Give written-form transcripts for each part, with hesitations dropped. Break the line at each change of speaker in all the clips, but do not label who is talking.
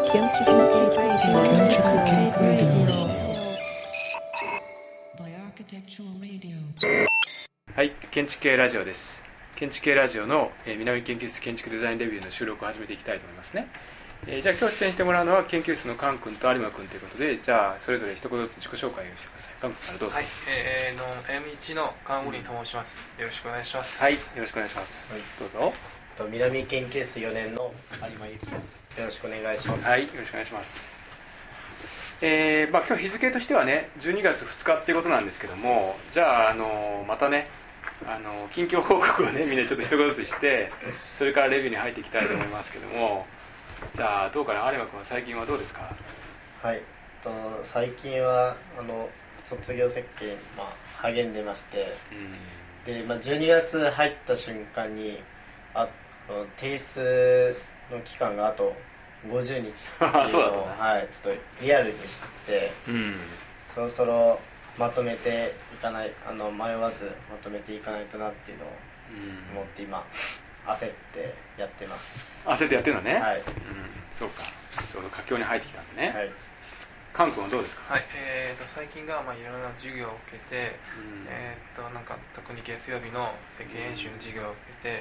はい、建築系ラジオです。建築系ラジオの、南研究室建築デザインレビューの収録を始めていきたいと思いますね。じゃあ今日出演してもらうのは研究室のカン君と有馬君ということで、じゃあそれぞれ一言ずつ自己紹介をしてください。カン君からどうぞ。
はい、M1 のカンウリンと申します。よろしくお願いします。
はい、よろしくお願いします。はい、どうぞ。
南研究室4年の有馬由紀です。よろしくお願いします。
はい、よろしくお願いします。今日日付としてはね12月2日っていうことなんですけども、じゃあ、またね近況報告をねみんなちょっと一言ずつしてそれからレビューに入っていきたいと思いますけども、じゃあどうかな、有馬君は最近はどうですか？
はい、最近は卒業設計に、励んでまして、で、12月入った瞬間に提出の期間があと50日っていうのを
そうだったね。
はい、ちょっとリアルに知って、そろそろまとめていかない迷わずまとめていかないとなっていうのを思って今焦ってやってます。
焦ってやってるのね。
はい、
そうか、ちょうど佳境に入ってきたんでね。
はい、
カン君はどうですか？
はい、最近がいろんな授業を受けて、なんか特に月曜日の設計演習の授業を受けて、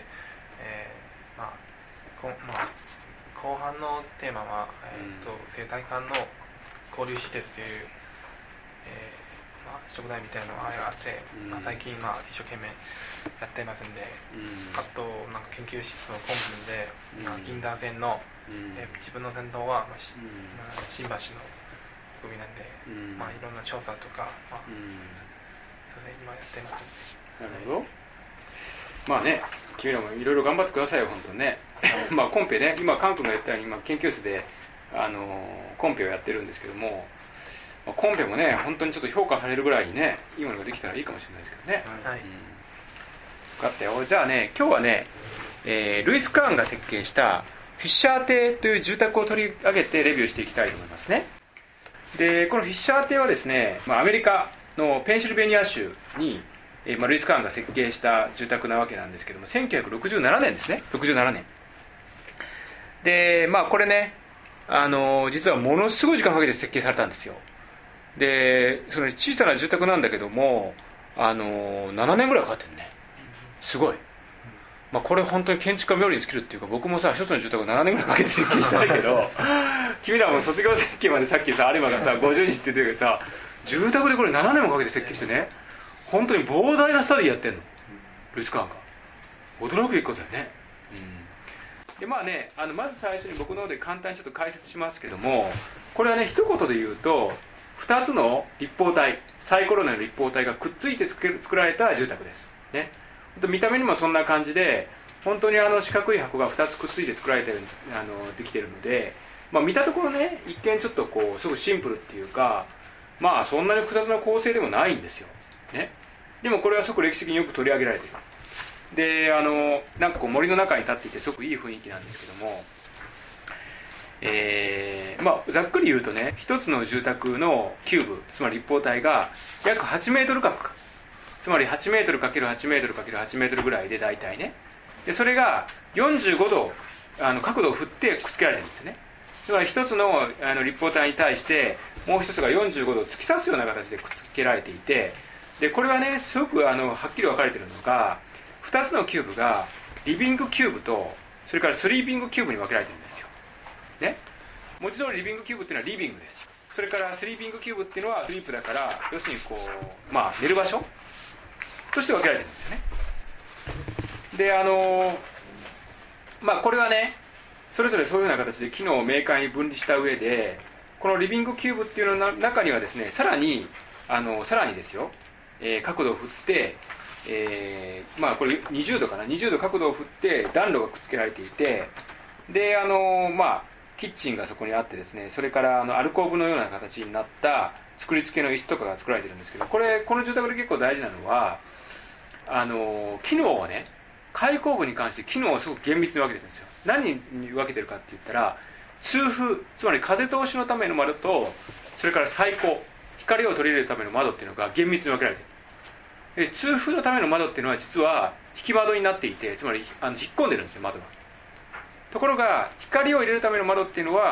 後半のテーマは、生態館の交流施設という、宿題みたいなのがあって、最近一生懸命やってますんで、あとなんか研究室の本文で、銀座線の、自分の先頭は、新橋の組なんで、いろんな調査とか、そうですね、今やってますんで。
なるほど。まあね、君らもいろいろ頑張ってくださいよ、本当にね。コンペね、今カン君が言ったように今研究室でコンペをやってるんですけども、コンペもね本当にちょっと評価されるぐらいにねいいものができたらいいかもしれないですけどね。
はい、
分かったよ。じゃあね、今日はね、ルイス・カーンが設計したフィッシャー邸という住宅を取り上げてレビューしていきたいと思いますね。でこのフィッシャー邸はですね、アメリカのペンシルベニア州にルイス・カーンが設計した住宅なわけなんですけども、1967年ですね。67年で、これね実はものすごい時間をかけて設計されたんですよ。でその小さな住宅なんだけども7年ぐらいかかってるね。すごい。これ本当に建築家冥利に尽きるっていうか、僕もさ一つの住宅を7年ぐらいかけて設計したいけど君らも卒業設計までさっきさ有馬がさ50日って言ってるけどさ、住宅でこれ7年もかけて設計してね、本当に膨大なスタディやってんの、ルイス・カーンが。驚くべきことだよね。でまず最初に僕の方で簡単にちょっと解説しますけども、これはね一言で言うと2つの立方体、サイコロの立方体がくっついて作られた住宅ですね。見た目にもそんな感じで、本当に四角い箱が2つくっついて作られたようにできているので、見たところね一見ちょっとすごくシンプルっていうか、そんなに複雑な構成でもないんですよ、ね。でもこれはすごく歴史的によく取り上げられている。でなんか森の中に立っていてすごくいい雰囲気なんですけども、ざっくり言うとね、一つの住宅のキューブ、つまり立方体が約8メートル角、つまり8メートル ×8 メートル ×8 メートルぐらいで大体ね、でそれが45度角度を振ってくっつけられてるんですよね。つまり一つの立方体に対してもう一つが45度を突き刺すような形でくっつけられていて、でこれはねすごくはっきり分かれているのが、2つのキューブがリビングキューブとそれからスリーピングキューブに分けられてるんですよ、ね。文字通りリビングキューブっていうのはリビングです。それからスリーピングキューブっていうのはスリープだから、要するに寝る場所として分けられてるんですよね。でこれはねそれぞれそういうような形で機能を明快に分離した上で、このリビングキューブっていうのの中にはですね、さらにですよ、角度を振って、これ20度かな、20度角度を振って暖炉がくっつけられていて、でキッチンがそこにあってですね、それからアルコーブのような形になった作り付けの椅子とかが作られてるんですけど、この住宅で結構大事なのは機能をね、開口部に関して機能をすごく厳密に分けてるんですよ。何に分けてるかって言ったら、通風、つまり風通しのための窓と、それから採光、光を取り入れるための窓っていうのが厳密に分けられている。で通風のための窓っていうのは実は引き窓になっていて、つまり引っ込んでるんですよ、窓が。ところが光を入れるための窓っていうのは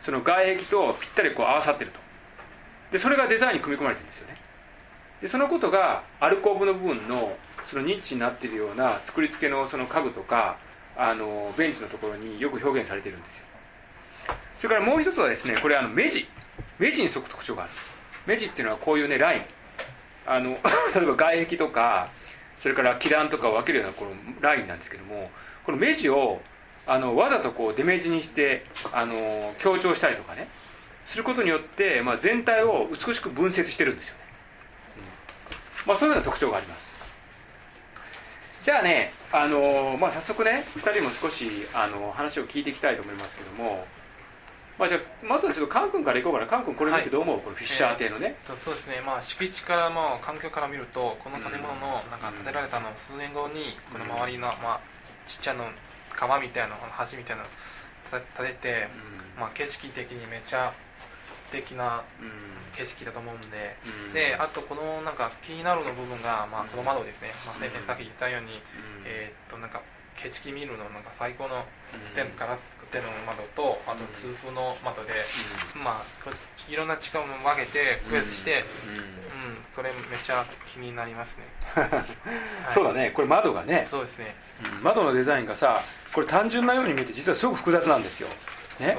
その外壁とぴったりこう合わさってると。でそれがデザインに組み込まれてるんですよね。でそのことがアルコーブの部分のそのニッチになっているような作り付けのその家具とかベンチのところによく表現されているんですよ。それからもう一つはですね、これ目地に沿く特徴がある。目地っていうのはこういうねライン例えば外壁とかそれから基壇とかを分けるようなこのラインなんですけども、この目地をわざとこう出目地にして強調したりとかねすることによって、全体を美しく分節してるんですよね。そういうような特徴があります。じゃあね、早速ね2人も少し話を聞いていきたいと思いますけども、じゃあまずはちょっとカン君からいこうかな。カン君これ見てどう思う、このフィッシャー邸のね。
そうですね、敷地から環境から見るとこの建物の建てられたの数年後にこの周りのちっちゃな川みたいな橋みたいなの建てて、景色的にめちゃ素敵な景色だと思うんで、であとこの気になるの部分が、この窓ですね、先生さっき言ったように、景色見るの最高の全部ガラス作ってる窓と、あと通風の窓で、いろんな力を分けて区別して、これめっちゃ気になりますね。
そうだね、これ窓がね、
そうですね、
窓のデザインがさ、これ単純なように見えて実はすごく複雑なんですよね。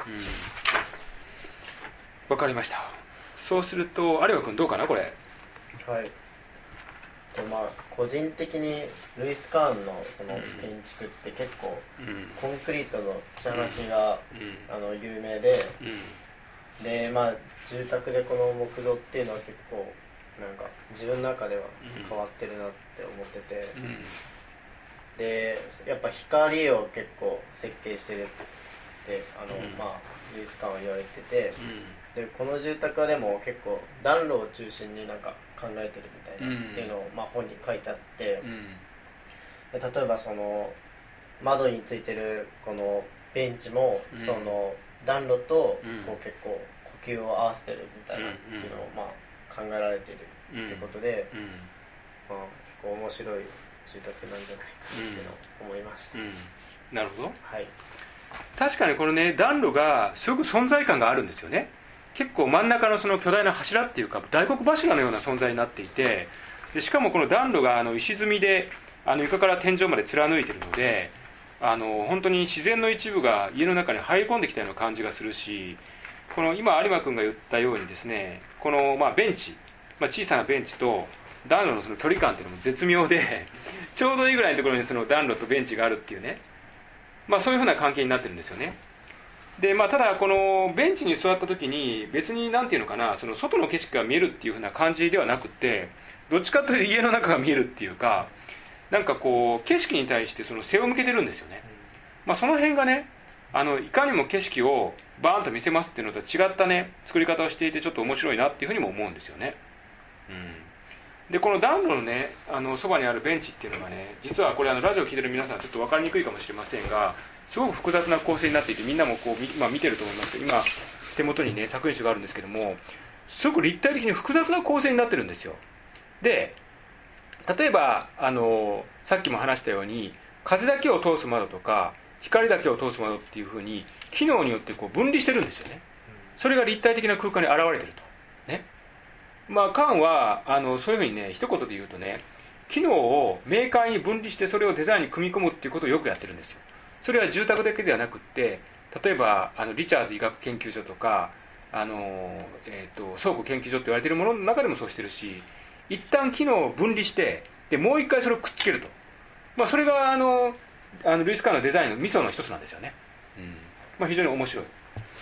わかりました。そうすると有馬君どうかなこれ。
はい。個人的にルイス・カーンのその建築って結構コンクリートの打ち話が有名で、で住宅でこの木造っていうのは結構自分の中では変わってるなって思ってて、でやっぱ光を結構設計してるってルイス・カーンは言われてて、でこの住宅はでも結構暖炉を中心に考えてるみたいなっていうのを本に書いてあって、で例えばその窓についてるこのベンチもその暖炉とこう結構呼吸を合わせてるみたいなっていうのを考えられてるってことで、結構面白い住宅なんじゃないかなっていうのを思いました。
なるほど。
はい。
確かにこのね暖炉がすごく存在感があるんですよね。結構真ん中のその巨大な柱っていうか大黒柱のような存在になっていて、でしかもこの暖炉が石積みで床から天井まで貫いているので、本当に自然の一部が家の中に入り込んできたような感じがするし、この今有馬君が言ったようにですね、このベンチ、小さなベンチと暖炉のその距離感っていうのも絶妙でちょうどいいぐらいのところにその暖炉とベンチがあるっていうね、そういうふうな関係になってるんですよね。でただこのベンチに座った時に別になんていうのかな、その外の景色が見えるっていうふうな感じではなくて、どっちかというと家の中が見えるっていうか、こう景色に対してその背を向けてるんですよね。その辺がねいかにも景色をバーンと見せますっていうのとは違ったね作り方をしていて、ちょっと面白いなっていうふうにも思うんですよね。でこの暖炉のねそばにあるベンチっていうのがね、実はこれラジオを聞いてる皆さんちょっと分かりにくいかもしれませんが、すごく複雑な構成になっていて、みんなもこう見てると思いますけど、今手元にね作品集があるんですけども、すごく立体的に複雑な構成になってるんですよ。で例えばさっきも話したように風だけを通す窓とか光だけを通す窓っていうふうに機能によってこう分離してるんですよね。それが立体的な空間に現れてるとね。カンはそういうふうにね一言で言うとね、機能を明快に分離してそれをデザインに組み込むっていうことをよくやってるんですよ。それは住宅だけではなくって、例えばリチャーズ医学研究所とか倉庫研究所って言われているものの中でもそうしてるし、一旦機能を分離してでもう一回それをくっつけると、それがルイス・カーンのデザインのミソの一つなんですよね。非常に面白い。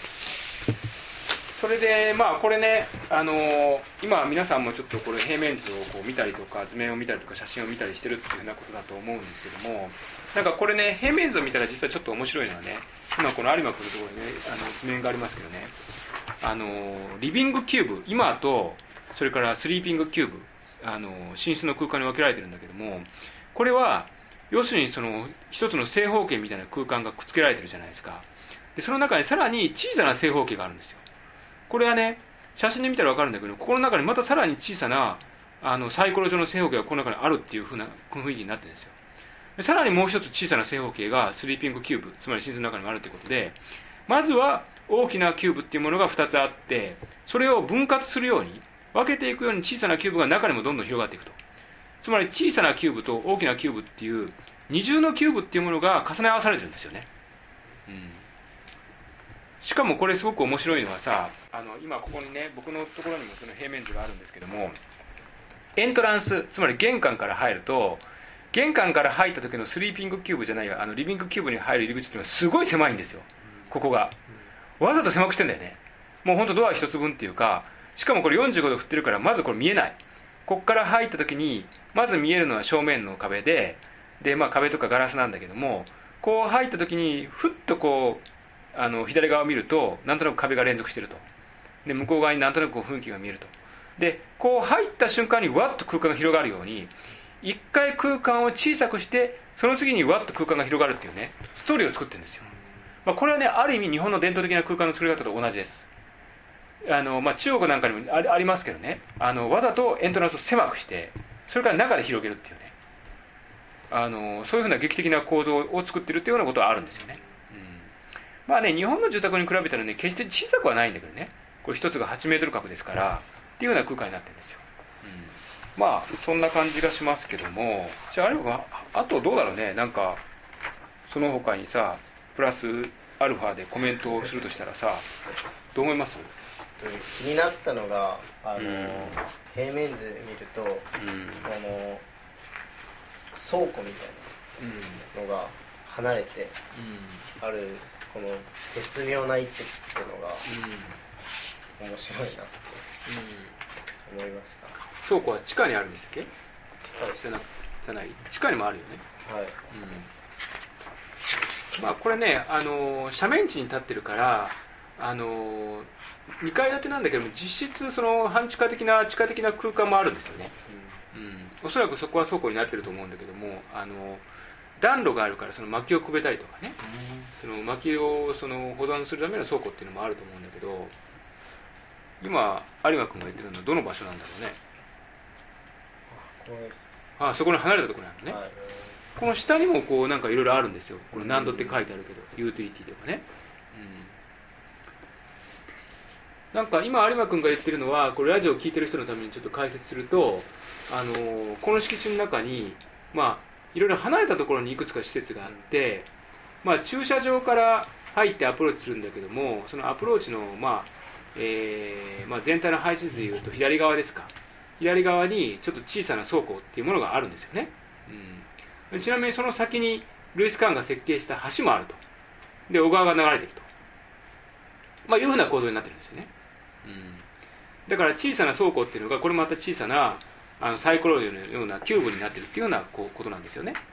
それでこれね今皆さんもちょっとこれ平面図をこう見たりとか図面を見たりとか写真を見たりしてるっていうふうなことだと思うんですけども、これね平面図を見たら実はちょっと面白いのはね、今この有馬君のところにね図面がありますけどね、リビングキューブ、今とそれからスリーピングキューブ、寝室の空間に分けられてるんだけども、これは要するにその一つの正方形みたいな空間がくっつけられてるじゃないですか。でその中にさらに小さな正方形があるんですよ。これはね写真で見たら分かるんだけど、ここの中にまたさらに小さなサイコロ状の正方形がこの中にあるっていう風な雰囲気になってるんですよ。でさらにもう一つ小さな正方形がスリーピングキューブ、つまり寝室の中にもあるということで、まずは大きなキューブっていうものが2つあって、それを分割するように分けていくように小さなキューブが中にもどんどん広がっていくと。つまり小さなキューブと大きなキューブっていう二重のキューブっていうものが重ね合わされてるんですよね。しかもこれすごく面白いのはさ、今ここにね、僕のところにもその平面図があるんですけども、エントランス、つまり玄関から入ると、玄関から入った時のスリーピングキューブじゃないや、リビングキューブに入る入り口っていうのはすごい狭いんですよ、ここが。わざと狭くしてんだよね。もうほんとドア一つ分っていうか、しかもこれ45度振ってるからまずこれ見えない。ここから入った時にまず見えるのは正面の壁で、まあ壁とかガラスなんだけども、こう入った時にふっとこう左側を見るとなんとなく壁が連続してると。で向こう側になんとなくこう雰囲気が見えると。でこう入った瞬間にわっと空間が広がるように、一回空間を小さくしてその次にわっと空間が広がるっていうね、ストーリーを作ってるんですよ。まあ、これはね、ある意味日本の伝統的な空間の作り方と同じです。まあ、中国なんかにもありますけどね、わざとエントランスを狭くしてそれから中で広げるっていうね、そういうふうな劇的な構造を作ってるっていうようなことはあるんですよね。まあね、日本の住宅に比べたらね、決して小さくはないんだけどね、これ一つが8メートル角ですからっていうような空間になってるんですよ。まあそんな感じがしますけども、じゃああとどうだろうね、なんかその他にさプラスアルファでコメントをするとしたらさ、どう思います？
気になったのが平面図見ると、倉庫みたいなのが離れてある、この絶妙な位置っていうのが面白いなって思いました。
倉庫は地下にあるんでしたっけ？
地下です
じゃない、地下にもあるよね。
はい。
まあこれね、斜面地に立ってるから2階建てなんだけども、実質その半地下的な地下的な空間もあるんですよね。おそらくそこは倉庫になってると思うんだけども、暖炉があるからその薪をくべたりとかね、その薪をその保存するための倉庫っていうのもあると思うんだけど、今有馬君が言ってるのはどの場所なんだろうね。
ここです。
そこの離れたところなのね。はい、この下にもこうなんかいろいろあるんですよ。これ何度って書いてあるけど、ユーティリティとかね。なんか今有馬君が言ってるのは、これラジオを聞いてる人のためにちょっと解説すると、この敷地の中にまあいろいろ離れたところにいくつか施設があって、まあ、駐車場から入ってアプローチするんだけども、そのアプローチのまあ全体の配置図でいうと左側ですか、左側にちょっと小さな倉庫っていうものがあるんですよね。ちなみにその先にルイス・カーンが設計した橋もあると。で小川が流れていると、まあ、いうふうな構造になってるんですよね。だから小さな倉庫っていうのがこれまた小さなサイコロのようなキューブになってるっていうようなことなんですよね。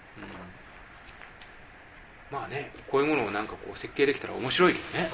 まあね、こういうものをなんかこう設計できたら面白いけどね。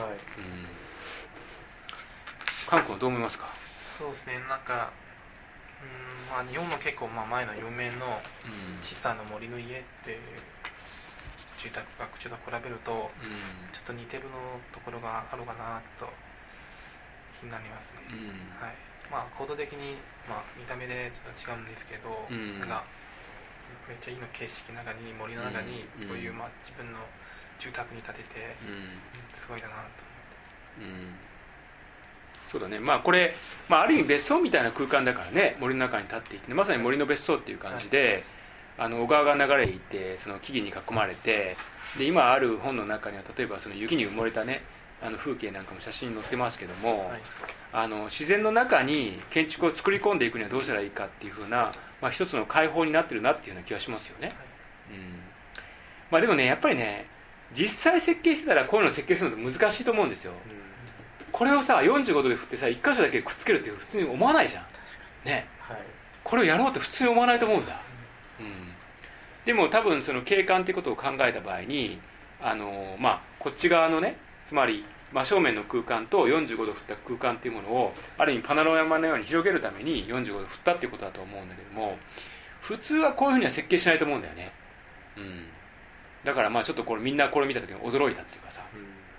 カン君はどう思いますか？
そうですね、なんかまあ、日本の結構前の有名の小さな森の家っていう住宅がちょっと比べるとちょっと似てるのところがあるかなと気になりますね。はい、まあ構造的に見た目でちょっと違うんですけど、なんかめっちゃいいの景色の中に森の中にこういう自分の住宅に建ててすごいだなと思って。
そうだね、まあこれ、ある意味別荘みたいな空間だからね、森の中に立っていて、ね、まさに森の別荘っていう感じで、小川が流れていて、その木々に囲まれて、で今ある本の中には例えばその雪に埋もれたね風景なんかも写真に載ってますけども、自然の中に建築を作り込んでいくにはどうしたらいいかっていう風な、一つの解放になってるなっていうような気がしますよね。でもね、やっぱりね、実際設計してたらこういうのを設計するのって難しいと思うんですよ。これをさ45度で振ってさ1箇所だけくっつけるって普通に思わないじゃんね、これをやろうって普通に思わないと思うんだ。でも多分その景観っていうことを考えた場合にこっち側のね、つまり真正面の空間と45度振った空間っていうものをある意味パノラマのように広げるために45度振ったっていうことだと思うんだけども、普通はこういうふうには設計しないと思うんだよね。だからちょっとこれみんなこれ見た時に驚いたっていうかさ、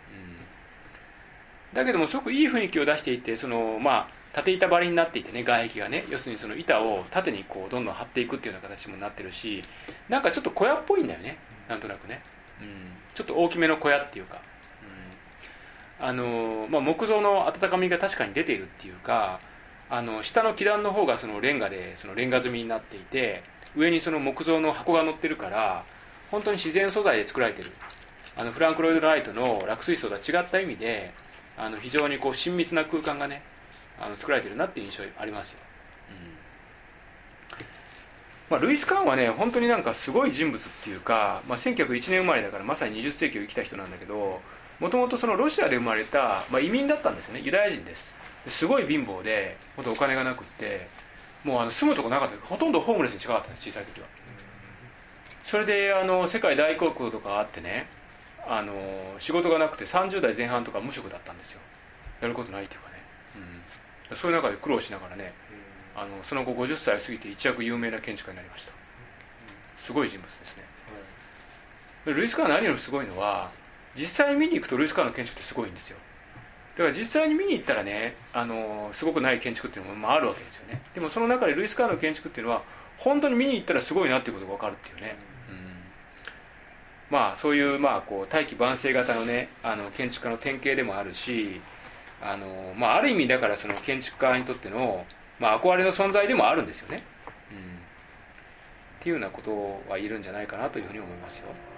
だけどもすごくいい雰囲気を出していて、その縦板張りになっていてね、外壁がね、要するにその板を縦にこうどんどん張っていくっていうような形にもなってるし、なんかちょっと小屋っぽいんだよね、なんとなくね、ちょっと大きめの小屋っていうか、 木造の温かみが確かに出ているっていうか、下の基壇の方がそのレンガでそのレンガ積みになっていて、上にその木造の箱が乗ってるから、本当に自然素材で作られている。フランク・ロイド・ライトの落水槽とは違った意味で、非常にこう親密な空間がね作られているなっていう印象ありますよ。ルイス・カーンはね本当になんかすごい人物っていうか、1901年生まれだからまさに20世紀を生きた人なんだけど、もともとそのロシアで生まれた、移民だったんですよね。ユダヤ人です。すごい貧乏で本当お金がなくって、もう住むとこなかった。ほとんどホームレスに近かったんです、小さい時は。それで世界大恐慌とかあってね、仕事がなくて30代前半とか無職だったんですよ。やることないっていうかね、そういう中で苦労しながらね、その後50歳を過ぎて一躍有名な建築家になりました。すごい人物ですね。ルイス・カーン何よりすごいのは、実際に見に行くとルイス・カーンの建築ってすごいんですよ。だから実際に見に行ったらね、すごくない建築っていうのもあるわけですよね。でもその中でルイス・カーンの建築っていうのは本当に見に行ったらすごいなっていうことが分かるっていうね、そういうこう大器晩成型のね建築家の典型でもあるし、ある意味だからその建築家にとっての、憧れの存在でもあるんですよね、っていうようなことは言えるんじゃないかなというふうに思いますよ。